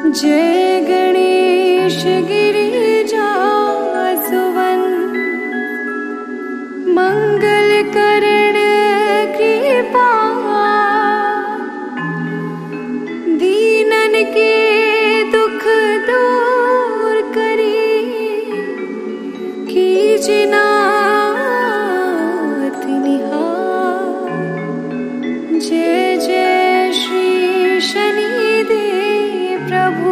जय गणेश गिरिजा सुवन, मंगल करण कृपा, दीनन के दुख दूर करी, कीजिए नाथ निहार। जय जय श्री शनिदेव प्रभु,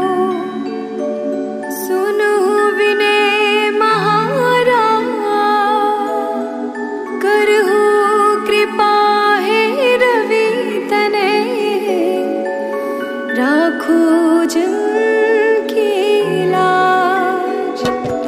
सुनो विनय महाराज, करहु कृपा है रवि तने, राखो जन की लाज।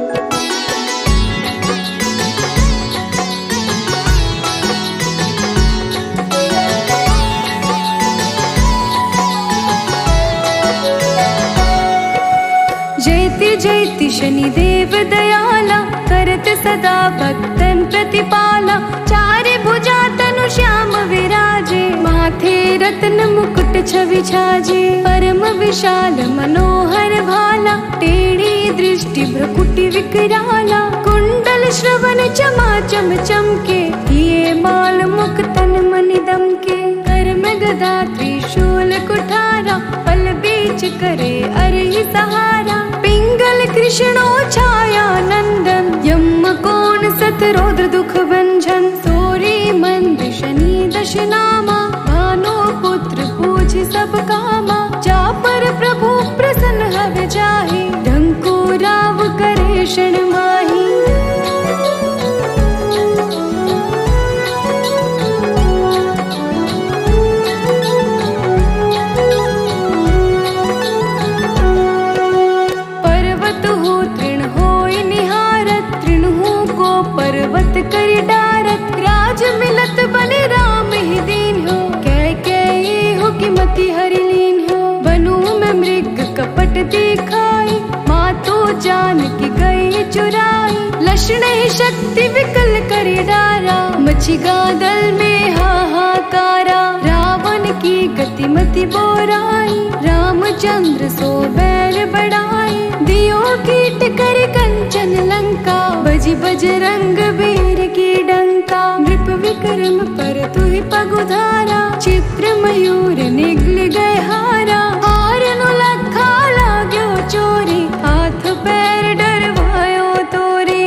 जयति जयति शनिदेव दयाला, करत सदा भक्तन प्रतिपाला। चारि भुजा तनु श्याम विराजे, माथे रत्न मुकुट छवि छाजे। परम विशाल मनोहर भाला, टेढ़ी दृष्टि भ्रुकुटि विकराला। कुंडल श्रवण चमा चम चमके, ये माल मुक्तन मनि दमके। कर में गदा त्रिशूल कुठारा, पल बीच करे अरहि सहारा। पिंगल कृष्णो छाया नंदन, यम कोण सत रौद्र दुख भंजन। सोरी मंद शनि दश नामा, भानु पुत्र पूछ सब कामा। जा पर प्रभु प्रसन्न हव जाहि, डंको राव करे क्षण माहि। पर्वत करि डारत, राज मिलत बने राम ही दीन हो। कह हो कि मति हरि लीन हो। बनु में मृग कपट दिखाई, मातो जान की गई चुराई। लक्षण शक्ति विकल करि डारा, मची गादल में हाहाकारा। रावण की गति मति बोराई, रामचंद्र सो बैर बढ़ाई। दियो कीट कर कंचन लंका, बजी बजरंग वीर की डंका। नृप विक्रम पर तुहि पगुधारा, चित्र मयूर निगल गए हारा। आरनु लखा लाग्यो चोरी, हाथ पैर डरवायो तोरी।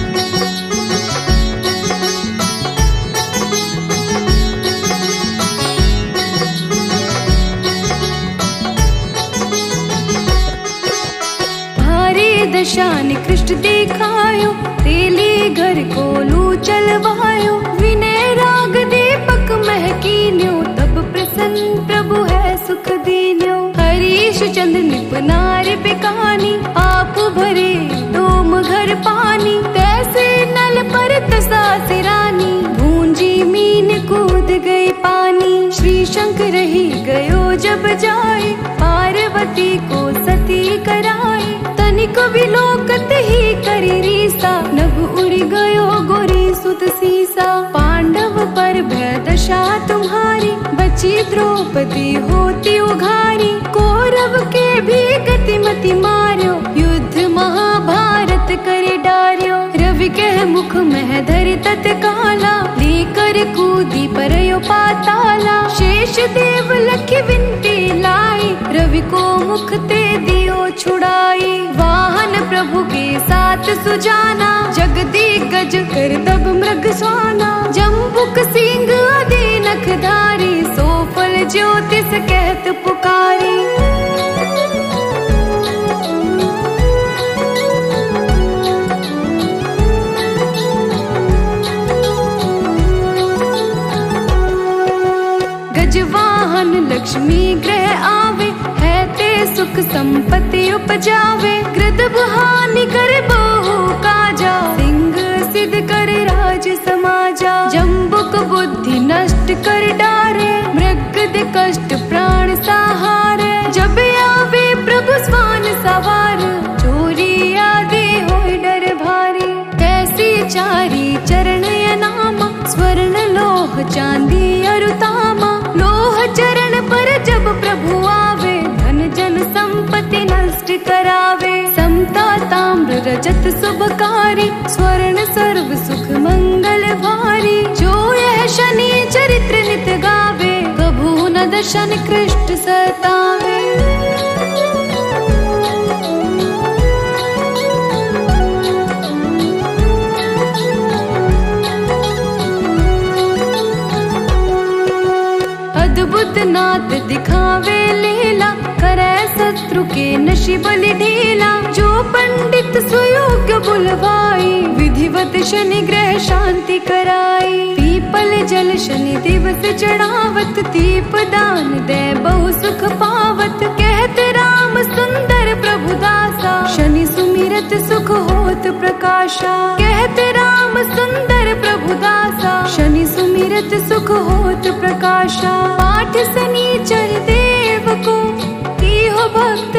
दशा निकृष्ट दिखायो, तेली घर को लू चलवायो। विनय राग दीपक महकीन्यो, तब प्रसन्न प्रभु है सुख दीन्यो। हरीश चंद्र निप नार बिकानी, आप भरे डोम घर पानी। तैसे नल पर तसा सिरानी, भूंजी मीन कूद गई पानी। श्री शंकर ही गयो जब जाए, पार्वती को सती कराए। तनिक विलोकत ही करी रीसा, नभ उड़ गयो गोरी सुत सीसा। पांडव पर भय दशा तुम्हारी, बची द्रौपदी होती उघारी। कौरव के भी गति मति मार्यो, युद्ध महाभारत करे डार्यो। रवि कह मुख में धरि तत्काला, लेकर कूदी परयो पाताला। शेष देव लखि विनती लाई, रवि को मुख ते दियो छुड़ाई। वाहन प्रभु के साथ सुजाना, जगदिग्गज कर तब मृग स्वाना। जम्बुक सिंह आदि नख धारी, सो फल ज्योतिष कहत पुकारी। गजवाहन लक्ष्मी ग्रह आवे, है ते सुख संपत्ति उपजावे। कृतभ हानि करे बहु काजा, सिंह सिद्ध करे राज समाजा। जम्बुक बुद्धि नष्ट कर डारे, मृग कष्ट प्राण सहारे। जब आवे प्रभु स्वान सवार, चोरी आदि होय डर भारी। कैसी चारी चरण नामा, स्वर्ण लोह चांदी अरुतामा। लोह चरण पर जब प्रभु आवे, धन जन संपत्ति बचत शुभकारी, स्वर्ण सर्व सुख मंगल भारी। जो यह शनि चरित्र नित गावे, कभू न दर्शन कृष्ण सतावे। अद्भुत नाथ दिखावे लीला, करे शत्रु के नशि बलि ढीला। जो पंडित सुयोग्य बुलवाई, विधिवत शनि ग्रह शांति कराई। पीपल जल शनि दिवस चढ़ावत, दीप दान दे बहु सुख पावत। कहते राम सुंदर प्रभु दासा, शनि सुमिरत सुख होत प्रकाशा। कहते राम सुंदर प्रभु दासा, शनि सुमिरत सुख होत प्रकाशा। पाठ शनिचर देव को की हो भक्त